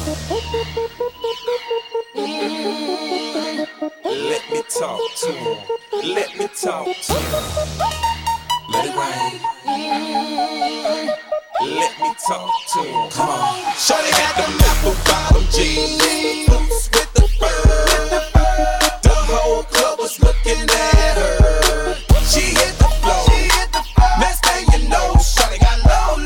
Let me talk to him. Let me talk to him. Let it rain. Let me talk to him. Come on. Shorty got them apple bottom jeans, boots with the fur. The whole club was looking at her. She hit the floor. Next thing you know, shorty got low.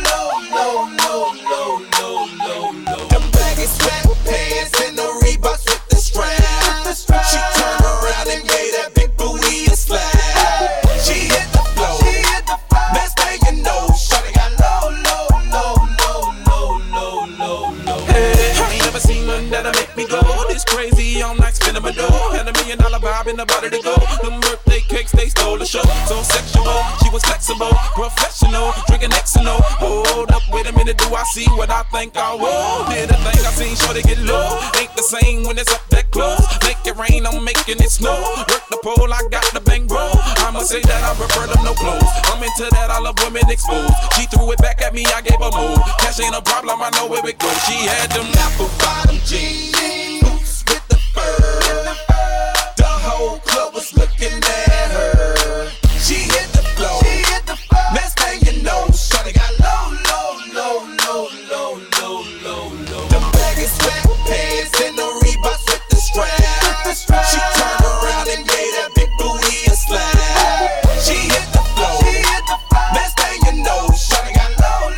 Them baggy sweatpants and the Reeboks with the strap. She turned around and gave that big booty a slap. She hit the floor. Next thing you know, shorty got low. Hey, I ain't never seen nothing that'll make me go this crazy all night spinning my dough. Had $1 million vibe in the body to go. Them birthday cakes, they stole the show. So sexual, she was flexible, professional, drinking Xano. Hold up, wait a minute, do I see what I think I will? Did a thing I seen, sure they get low. Ain't the same when it's up that close. Make it rain, I'm making it snow. Work the pole, I got the bang bro. I'ma say that I prefer them no clothes. I'm into that, I love women exposed. She threw it back at me, I gave her move. Cash ain't a problem, I know where it goes. She had them apple bottom jeans, boots with the fur. The whole club was looking at her. She hit the floor. Next thing you know, shorty got low. The baggy sweatpants and the Reeboks with the strap. She turned around and gave that big booty a slap. She hit the floor. Next thing you know, shorty got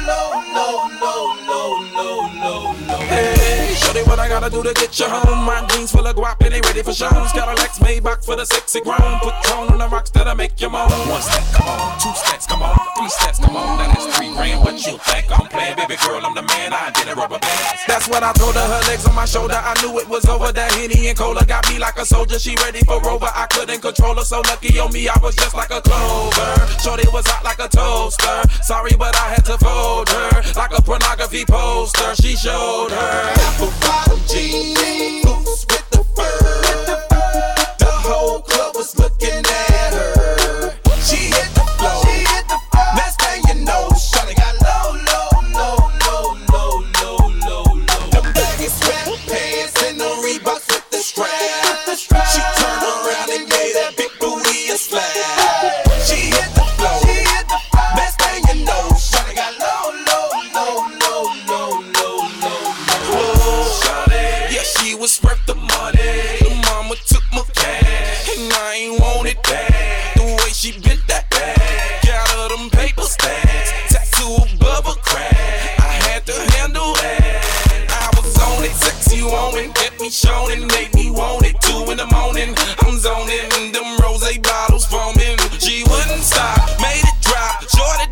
low. Hey, shorty, what I gotta do to get you home? My jeans full of guap and they ready for shows. Got a Lex Maybach for the sexy grown. Put tone on the rocks that'll make you moan. 1 step, come on. 2 steps, come on. 3 steps, come on. Now that's 3 grand. What you think I'm playing? Baby girl, I'm the man. I did a rubber band. That's what I told her. Her legs on my shoulder. I knew it was over. That Henny and Cola got me like a soldier. She ready for Rover. I couldn't control her. So lucky on me, I was just like a clover. Shorty was hot like a toaster. Sorry, but I had to fold her like a pornography poster. She showed her apple bottom jeans, boots with the fur. The whole club was looking at her. She hit the floor. Next thing you know, shorty got low. The baggy sweatpants and the Reeboks with the strap. She turned around and gave that big booty a slap. She hit the floor. Next thing you know, shorty got low. Yeah, she was worth the money. The mama took my cash, and I ain't want it back. The way she bent that back, got her them paper stacks, tattoo above her crack. I had to handle that. I was on it, sexy woman, kept me showing, made me want it. 2 in the morning, I'm zoning, them rose bottles foaming. She wouldn't stop, made it drop, shorty